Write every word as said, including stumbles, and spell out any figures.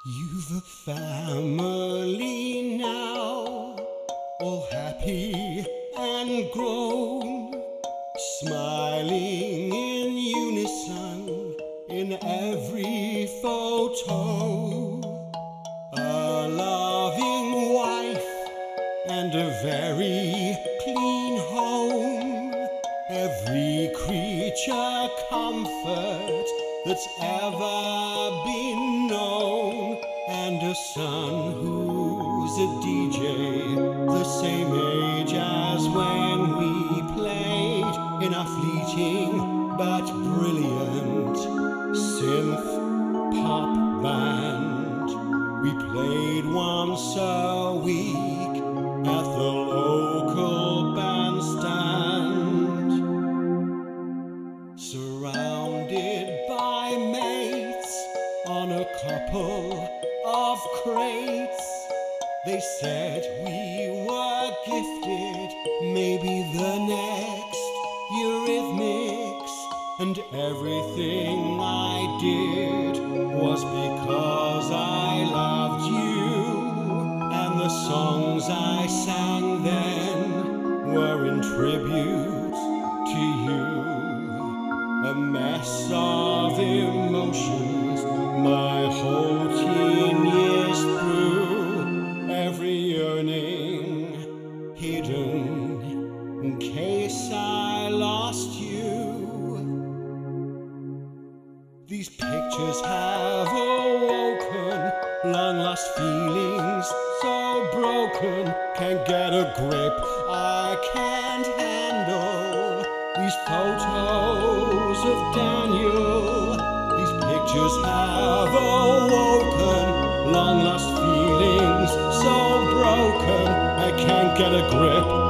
You've a family now, all happy and grown, smiling in unison in every photo. A loving wife and a very clean home, every creature comfort that's ever been known, and a son who's a D J, the same age as when we played in a fleeting but brilliant synth pop band. We played once a week at the local bandstand, surrounded by mates on a couple of crates. They said we were gifted, maybe the next Eurythmics, and everything I did was because I loved you, and the songs I sang then were in tribute to you. A mess of emotions my whole teen years through, every yearning hidden in case I lost you. These pictures have awoken long-lost feelings so broken. Can't get a grip, I can't handle these photos of Daniel. These pictures have awoken long-lost feelings so broken. I can't get a grip,